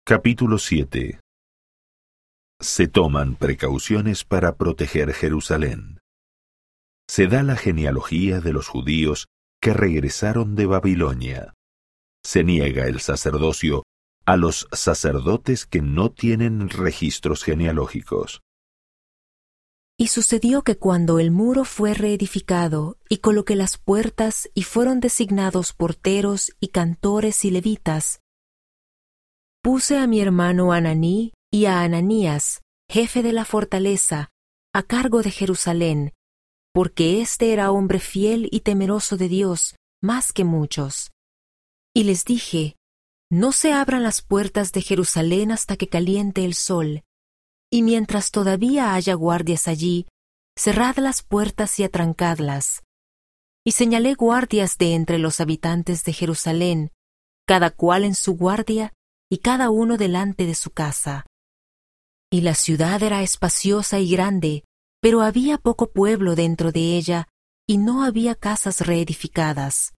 Capítulo 7. Se toman precauciones para proteger Jerusalén. Se da la genealogía de los judíos que regresaron de Babilonia. Se niega el sacerdocio a los sacerdotes que no tienen registros genealógicos. Y sucedió que cuando el muro fue reedificado y coloqué las puertas y fueron designados porteros y cantores y levitas, puse a mi hermano Ananí y a Ananías, jefe de la fortaleza, a cargo de Jerusalén, porque éste era hombre fiel y temeroso de Dios, más que muchos. Y les dije, no se abran las puertas de Jerusalén hasta que caliente el sol, y mientras todavía haya guardias allí, cerrad las puertas y atrancadlas. Y señalé guardias de entre los habitantes de Jerusalén, cada cual en su guardia, y cada uno delante de su casa. Y la ciudad era espaciosa y grande, pero había poco pueblo dentro de ella, y no había casas reedificadas.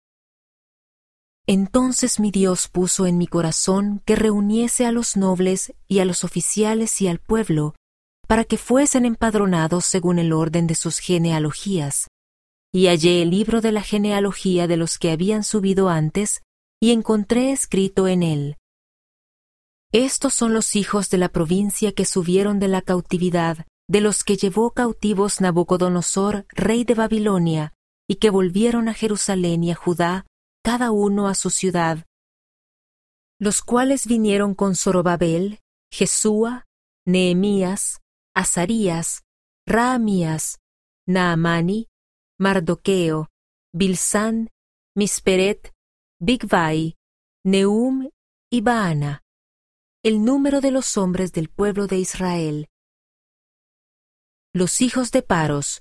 Entonces mi Dios puso en mi corazón que reuniese a los nobles y a los oficiales y al pueblo, para que fuesen empadronados según el orden de sus genealogías. Y hallé el libro de la genealogía de los que habían subido antes, y encontré escrito en él: Estos son los hijos de la provincia que subieron de la cautividad, de los que llevó cautivos Nabucodonosor, rey de Babilonia, y que volvieron a Jerusalén y a Judá, cada uno a su ciudad, los cuales vinieron con Zorobabel, Jesúa, Nehemías, Azarías, Raamías, Naamani, Mardoqueo, Bilsán, Misperet, Bigvai, Nehum y Baana, el número de los hombres del pueblo de Israel. Los hijos de Paros,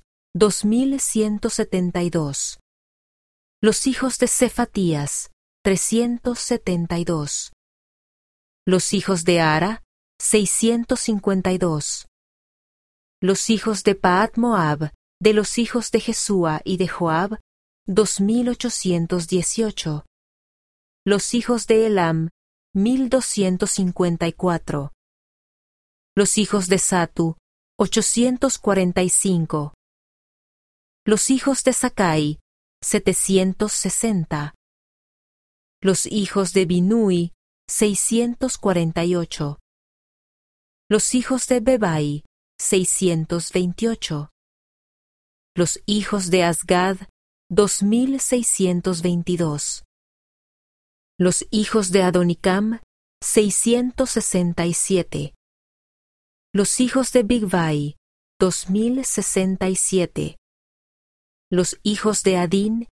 2172. Los hijos de Cefatías, 372. Los hijos de Ara, 652. Los hijos de Pahat Moab, de los hijos de Jesúa y de Joab, 2818. Los hijos de Elam, 1254. Los hijos de Satu, 845. Los hijos de Sakai, 760. Los hijos de Binui, 648. Los hijos de Bebai, 628. Los hijos de Asgad, 2622. Los hijos de Adonicam, 667. Los hijos de Bigvai, 2067. Los hijos de Adín,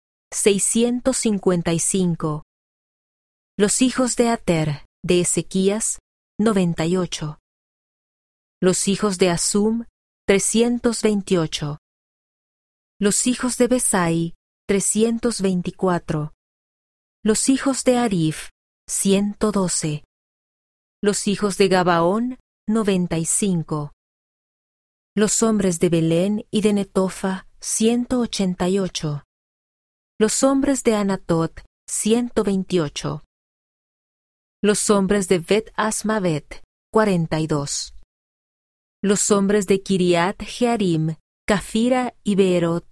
655. Los hijos de Ater, de Ezequías, 98. Los hijos de Asum, 328. Los hijos de Besai, 324. Los hijos de Arif, 112. Los hijos de Gabaón, 95. Los hombres de Belén y de Netofa, 188. Los hombres de Anatot, 128. Los hombres de Bet Asmavet, 42. Los hombres de Kiriat Jearim, Cafira y Beerot,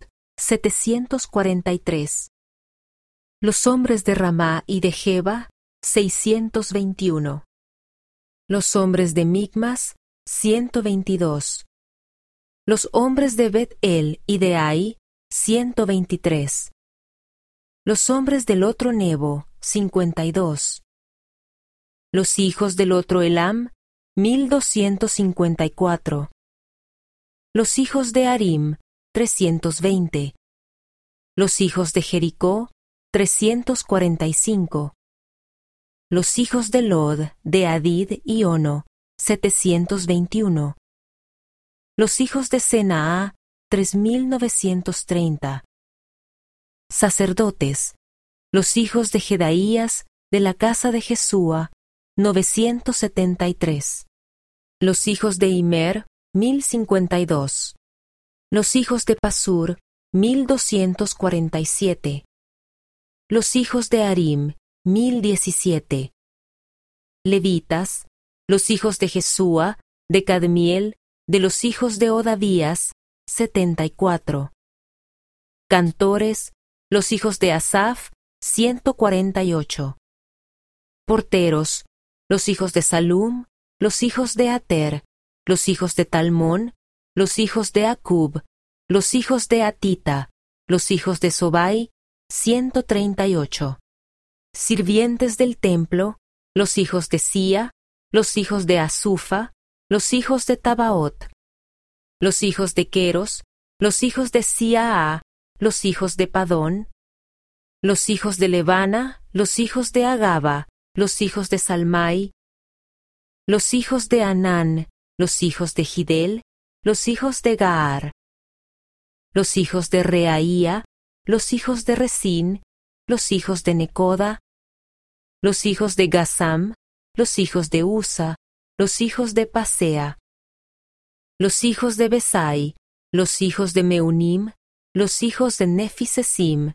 743. Los hombres de Ramá y de Geba, 621. Los hombres de Micmas, 122. Los hombres de Bet-El y de Ai, 123. Los hombres del otro Nebo, 52. Los hijos del otro Elam, 1254. Los hijos de Arim, 320. Los hijos de Jericó, 345. Los hijos de Lod, de Hadid y Ono, 721. Los hijos de Senaa, 3930. Sacerdotes, los hijos de Jedaías, de la casa de Jesúa, 973. Los hijos de Immer, 1052. Los hijos de Pasur, 1247. Los hijos de Arim, 1017. levitas, los hijos de Jesúa, de Cadmiel, de los hijos de Odavías, 74. Cantores, los hijos de Asaf, 148. Porteros, los hijos de Salum, los hijos de Ater, los hijos de Talmón, los hijos de Acub, los hijos de Atita, los hijos de Sobai, 138. Sirvientes del templo, los hijos de Sia, los hijos de Asufa, los hijos de Tabaot, los hijos de Queros, los hijos de Siaa, los hijos de Padón, los hijos de Levana, los hijos de Agaba, los hijos de Salmai, los hijos de Anán, los hijos de Gidel, los hijos de Gaar, los hijos de Reaía, los hijos de Resín, los hijos de Necoda, los hijos de Gasam, los hijos de Usa, los hijos de Pasea, los hijos de Besai, los hijos de Meunim, los hijos de Nefisesim,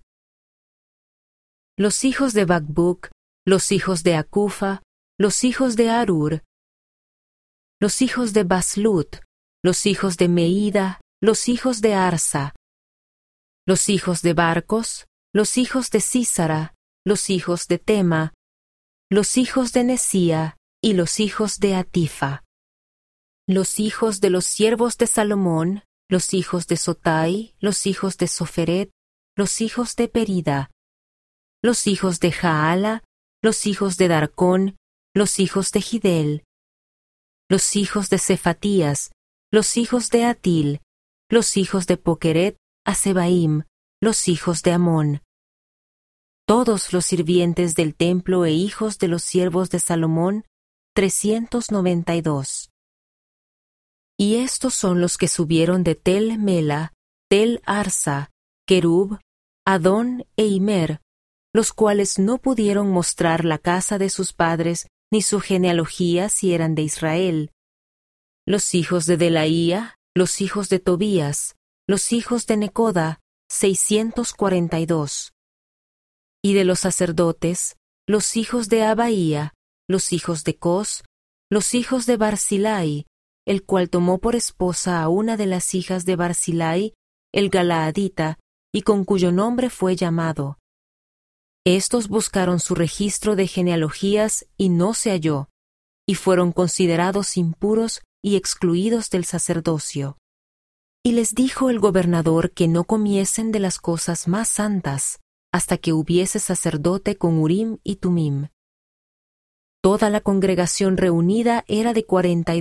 los hijos de Bakbuk, los hijos de Acufa, los hijos de Arur, los hijos de Baslut, los hijos de Meida, los hijos de Arsa, los hijos de Barcos, los hijos de Sísara, los hijos de Tema, los hijos de Nesía y los hijos de Atifa, los hijos de los siervos de Salomón, los hijos de Sotai, los hijos de Soferet, los hijos de Perida, los hijos de Jaala, los hijos de Darcón, los hijos de Gidel, los hijos de Cefatías, los hijos de Atil, los hijos de Pokeret, Asebaim, los hijos de Amón. Todos los sirvientes del templo e hijos de los siervos de Salomón, 392. Y estos son los que subieron de Tel Mela, Tel Arsa, Kerub, Adón e Imer, los cuales no pudieron mostrar la casa de sus padres ni su genealogía si eran de Israel. Los hijos de Delaía, los hijos de Tobías, los hijos de Necoda, 642. Y de los sacerdotes, los hijos de Abaía, los hijos de Cos, los hijos de Barzilai, el cual tomó por esposa a una de las hijas de Barzilai, el Galaadita, y con cuyo nombre fue llamado. Estos buscaron su registro de genealogías y no se halló, y fueron considerados impuros y excluidos del sacerdocio. Y les dijo el gobernador que no comiesen de las cosas más santas, hasta que hubiese sacerdote con Urim y Tumim. Toda la congregación reunida era de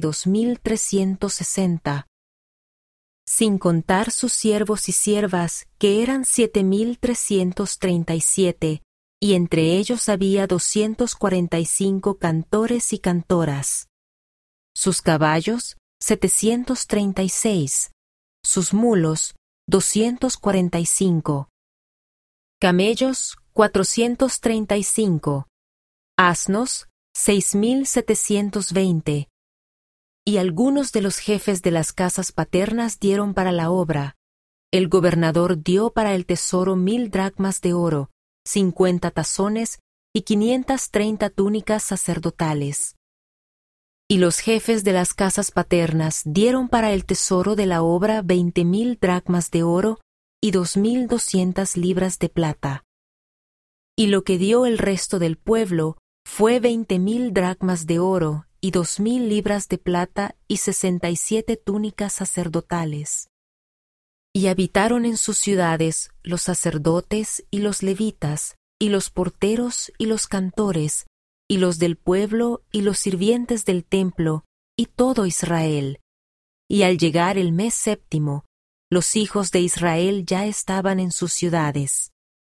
42,360, sin contar sus siervos y siervas, que eran 7,337, y entre ellos había 245 cantores y cantoras. Sus caballos, 736, sus mulos, 245, camellos, 435, asnos, 6,720, y algunos de los jefes de las casas paternas dieron para la obra. El gobernador dio para el tesoro 1,000 dracmas de oro, 50 tazones y 530 túnicas sacerdotales. Y los jefes de las casas paternas dieron para el tesoro de la obra 20,000 dracmas de oro y 2,200 libras de plata. Y lo que dio el resto del pueblo fue 20,000 dracmas de oro y 2,000 libras de plata y 67 túnicas sacerdotales. Y habitaron en sus ciudades los sacerdotes y los levitas, y los porteros y los cantores, y los del pueblo y los sirvientes del templo, y todo Israel. Y al llegar el mes séptimo, los hijos de Israel ya estaban en sus ciudades.